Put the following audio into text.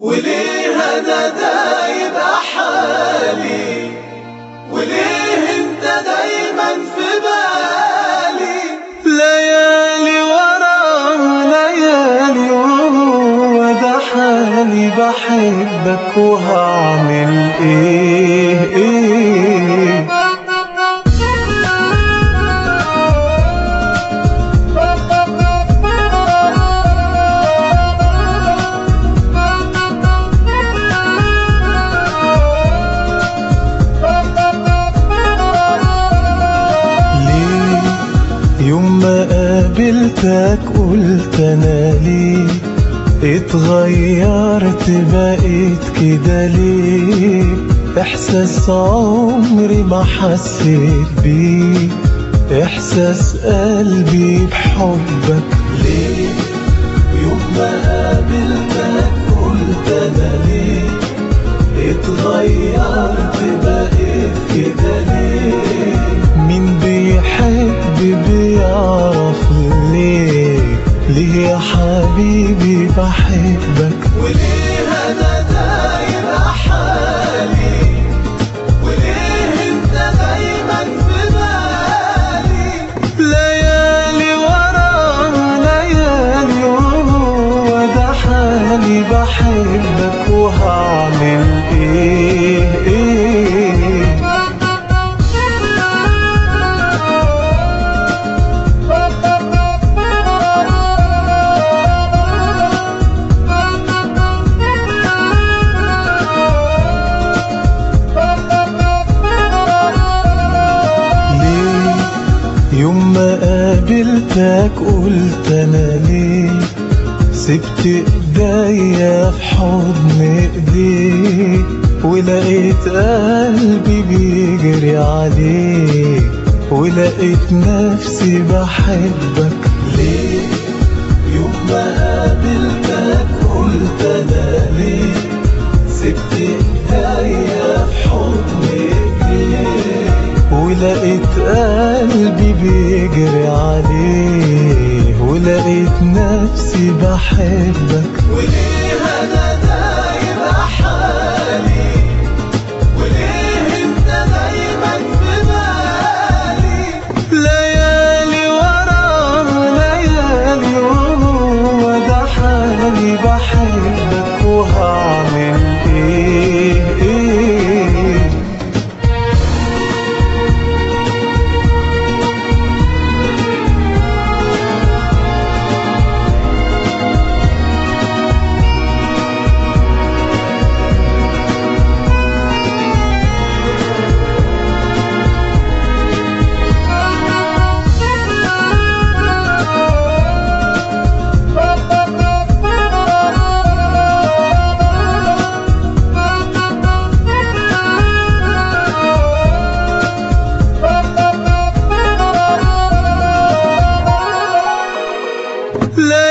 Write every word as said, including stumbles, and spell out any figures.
وليه انا دايب حالي، وليه انت دايما في بالي، ليالي ورا ليالي وهو ده حالي، بحبك وهعمل ايه ايه يوم ما قابلتك قلت انا ليه اتغيرت بقيت كده ليه، احساس عمري ما حسيت بيه، احساس قلبي بحبك ليه. يوم ما قابلتك قلت انا ليه اتغيرت بقيت كده ليه، مين بيحب بيعرف ليه، ليه يا حبيبي بحبك، وليه انا دايب حالي، وليه انت دايما في بالي، ليالي ورا ليالي وهو ده حالي، بحبك وهعمل ايه ايه يوم ما قابلتك قلت انا ليه سبت ايديا في حضن ايديك، ولقيت قلبي بيجري عليك، ولقيت نفسي بحبك ليه. يوم ما قابلتك قلت انا ليه سبت ايديا في حضن ايديك، ولقيت قلبي بيجري عليه، ولقيت نفسي بحبك، وليه انا دايب حالي، وليه انت دايما في بالي، ليالي ورا ليالي وهو ده حالي، بحبك وهعمل ايه ايه لا